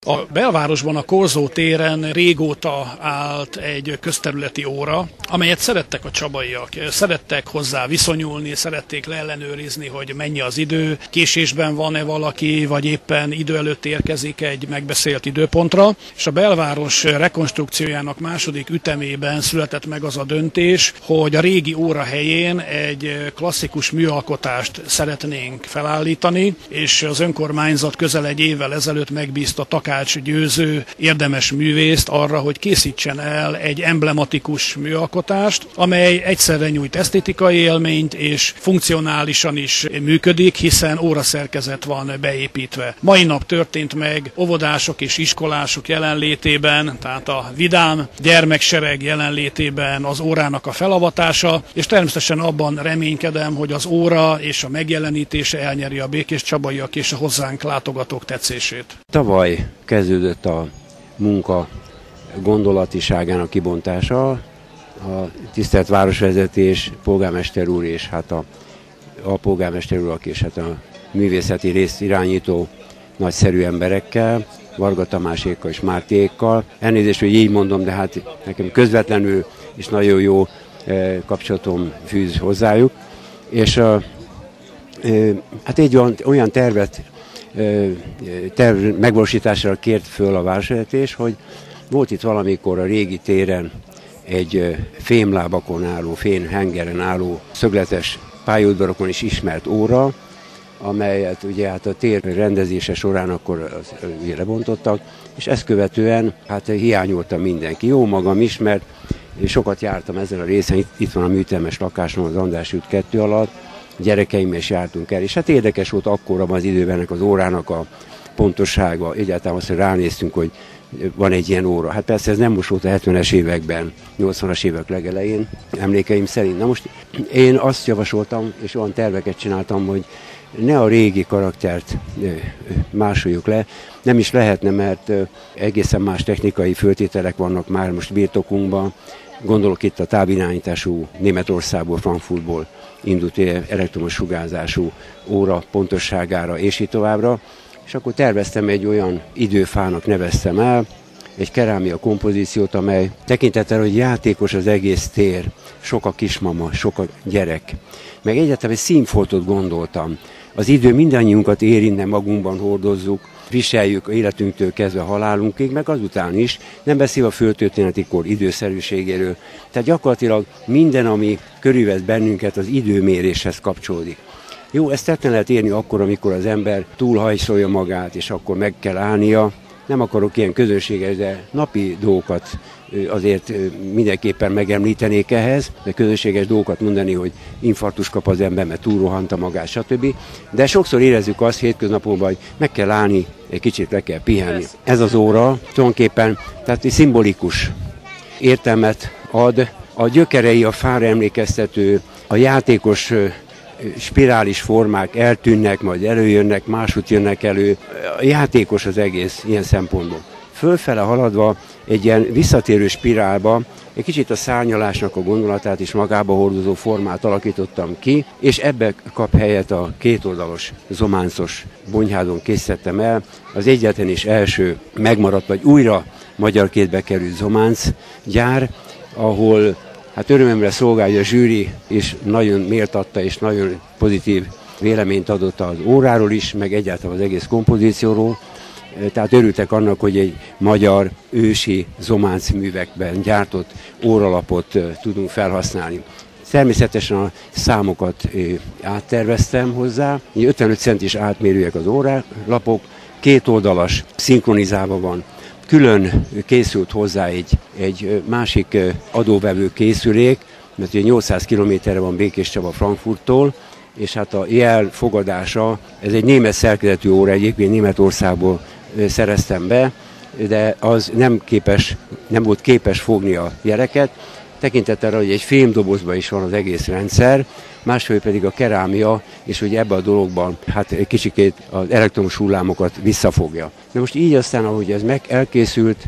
A belvárosban a Korzó téren régóta állt egy közterületi óra, amelyet szerettek a csabaiak. Szerettek hozzá viszonyulni, szerették leellenőrizni, hogy mennyi az idő, késésben van-e valaki, vagy éppen idő előtt érkezik egy megbeszélt időpontra. És a belváros rekonstrukciójának második ütemében született meg az a döntés, hogy a régi óra helyén egy klasszikus műalkotást szeretnénk felállítani, és az önkormányzat közel egy évvel ezelőtt megbízta Takács Győző érdemes művészt arra, hogy készítsen el egy emblematikus műalkotást, amely egyszerre nyújt esztétikai élményt és funkcionálisan is működik, hiszen óraszerkezet van beépítve. Mai nap történt meg óvodások és iskolások jelenlétében, tehát a vidám gyermeksereg jelenlétében az órának a felavatása, és természetesen abban reménykedem, hogy az óra és a megjelenítése elnyeri a békéscsabaiak és a hozzánk látogatók tetszését. Tavaly kezdődött a munka gondolatiságának kibontása, a tisztelt városvezetés, polgármester úr és a polgármester urak és a művészeti részt irányító nagyszerű emberekkel, Varga Tamásékkal és Mártékkal. Elnézést, hogy így mondom, de nekem közvetlenül és nagyon jó kapcsolatom fűz hozzájuk. És egy olyan terv megvalósítására kért föl a városvezetés, hogy volt itt valamikor a régi téren egy fémlábakon álló, fémhengeren álló szögletes pályaudvarokon is ismert óra, amelyet ugye a tér rendezése során akkor lebontottak, és ezt követően hiányolta mindenki. Jó magam is, mert sokat jártam ezen a részen, itt van a műtermes lakásom az András út 2 alatt, gyerekeimmel is jártunk el, és érdekes volt akkorban az időben ennek az órának a pontossága, egyáltalán azt, hogy ránéztünk, hogy van egy ilyen óra. Persze ez nem most volt a 70-es években, 80-as évek legelején, emlékeim szerint. Na most én azt javasoltam, és olyan terveket csináltam, hogy ne a régi karaktert másoljuk le, nem is lehetne, mert egészen más technikai föltételek vannak már most birtokunkban. Gondolok itt a távirányítású Németországból, Frankfurtból indult elektromos sugárzású óra pontosságára, és így továbbra. És akkor terveztem egy olyan időfának neveztem el, egy kerámia kompozíciót, amely tekintettel, hogy játékos az egész tér, sok a kismama, sok a gyerek. Meg egyáltalán egy színfoltot gondoltam. Az idő mindannyiunkat érintne, magunkban hordozzuk, viseljük életünktől kezdve halálunkig, meg azután is, nem beszél a földtörténeti kor időszerűségéről. Tehát gyakorlatilag minden, ami körülvesz bennünket, az időméréshez kapcsolódik. Jó, ezt tetten lehet érni akkor, amikor az ember túlhajszolja magát, és akkor meg kell állnia. Nem akarok ilyen közönséges, de napi dolgokat azért mindenképpen megemlítenék ehhez, de közönséges dolgokat mondani, hogy infarktus kap az ember, mert túlrohanta magát, stb. De sokszor érezzük azt hétköznapokban, hogy meg kell állni, egy kicsit le kell pihenni. Ez az óra tulajdonképpen tehát szimbolikus értelmet ad, a gyökerei a fára emlékeztető, a játékos spirális formák eltűnnek, majd előjönnek, máshogy jönnek elő. Játékos az egész ilyen szempontból. Fölfele haladva egy ilyen visszatérő spirálba egy kicsit a szárnyalásnak a gondolatát is magába hordozó formát alakítottam ki, és ebbe kap helyet a kétoldalos zománcos bonyhádon készítettem el. Az egyetlen és első megmaradt, vagy újra magyar kézbe került zománc gyár, ahol örömömre szolgálja a zsűri, és nagyon méltatta, és nagyon pozitív véleményt adott az óráról is, meg egyáltalán az egész kompozícióról. Tehát örültek annak, hogy egy magyar ősi zománc művekben gyártott óralapot tudunk felhasználni. Természetesen a számokat átterveztem hozzá, 55 centis átmérőek az óralapok, kétoldalas, szinkronizálva van. Külön készült hozzá egy másik adóvevő készülék, mert ugye 800 kilométerre van Békéscsaba Frankfurttól, és a jel fogadása, ez egy német szerkezetű óra, egyébként Németországból szereztem be, de az nem volt képes fogni a jeleket, tekintettel, hogy egy fémdobozban is van az egész rendszer, másfél pedig a kerámia, és ugye ebben a dologban egy kicsikét az elektromos hullámokat visszafogja. De most így aztán, ahogy ez elkészült,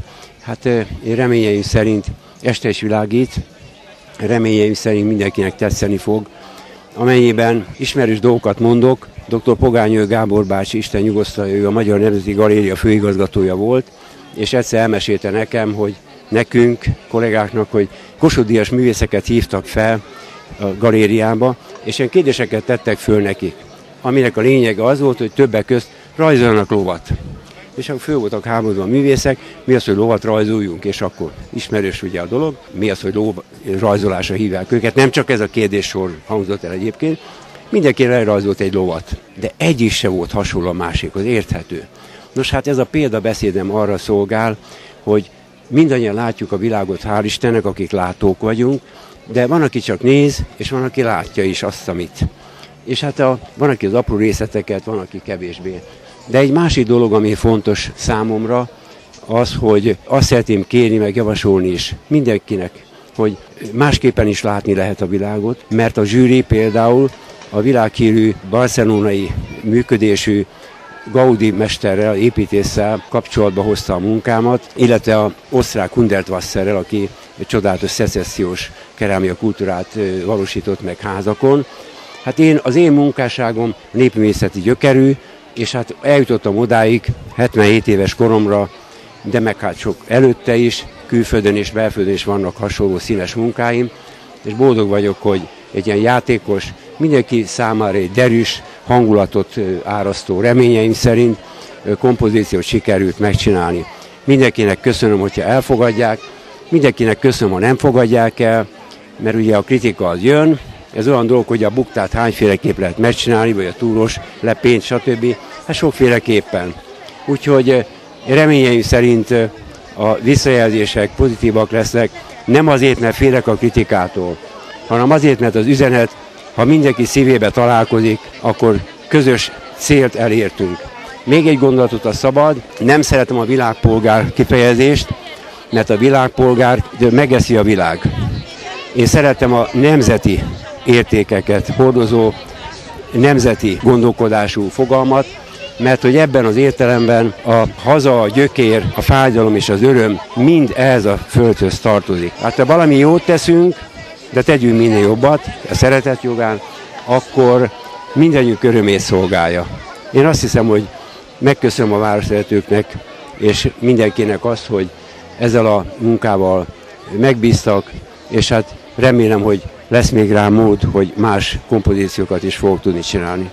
én reményeim szerint este is világít, reményeim szerint mindenkinek tetszeni fog. Amennyiben ismerős dolgokat mondok, Dr. Pogányő Gábor bácsi, Isten nyugosztalja, ő a Magyar Nemzeti Galéria főigazgatója volt, és egyszer elmesélte nekem, hogy nekünk, kollégáknak, hogy Kossuth-díjas művészeket hívtak fel a galériába, és ilyen kérdéseket tettek föl nekik, aminek a lényege az volt, hogy többek közt rajzoljanak lovat. És akkor föl voltak háborodva a művészek, mi az, hogy lovat rajzoljunk, és akkor ismerős ugye a dolog, mi az, hogy ló rajzolásra hívják őket, nem csak ez a kérdéssor hangzott el egyébként, mindenki lerajzolt egy lovat, de egy is se volt hasonló a másikhoz, érthető. Nos hát ez a példabeszédem arra szolgál, hogy mindannyian látjuk a világot, hál' Istennek, akik látók vagyunk, de van, aki csak néz, és van, aki látja is azt, amit. És hát van, aki az apró részleteket, van, aki kevésbé. De egy másik dolog, ami fontos számomra, az, hogy azt szeretném kérni, meg javasolni is mindenkinek, hogy másképpen is látni lehet a világot, mert a zsűri például a világhírű barcelonai működésű Gaudi mesterrel, építéssel kapcsolatba hozta a munkámat, illetve az osztrák Hundertwasserrel, aki egy csodálatos szecessziós kerámia kultúrát valósított meg házakon. Hát az én munkásságom népművészeti gyökerű, és hát eljutottam odáig 77 éves koromra, de meg hát sok előtte is, külföldön és belföldön is vannak hasonló színes munkáim, és boldog vagyok, hogy egy ilyen játékos, mindenki számára egy derűs, hangulatot árasztó reményeim szerint kompozíciót sikerült megcsinálni. Mindenkinek köszönöm, hogyha elfogadják, mindenkinek köszönöm, ha nem fogadják el, mert ugye a kritika az jön, ez olyan dolog, hogy a buktát hányféleképp lehet megcsinálni, vagy a túros, lepényt, stb. Hát sokféleképpen. Úgyhogy reményeim szerint a visszajelzések pozitívak lesznek, nem azért, mert félek a kritikától, hanem azért, mert az üzenet, ha mindenki szívébe találkozik, akkor közös célt elértünk. Még egy gondolatot, a szabad, nem szeretem a világpolgár kifejezést, mert a világpolgár megeszi a világ. Én szeretem a nemzeti értékeket hordozó, nemzeti gondolkodású fogalmat, mert hogy ebben az értelemben a haza, a gyökér, a fájdalom és az öröm mind ehhez a földhöz tartozik. Hát ha valami jót teszünk, de tegyünk minél jobbat, a szeretet jogán, akkor mindannyiunk örömét szolgálja. Én azt hiszem, hogy megköszönöm a városvezetőknek és mindenkinek azt, hogy ezzel a munkával megbíztak, és hát remélem, hogy lesz még rá mód, hogy más kompozíciókat is fogok tudni csinálni.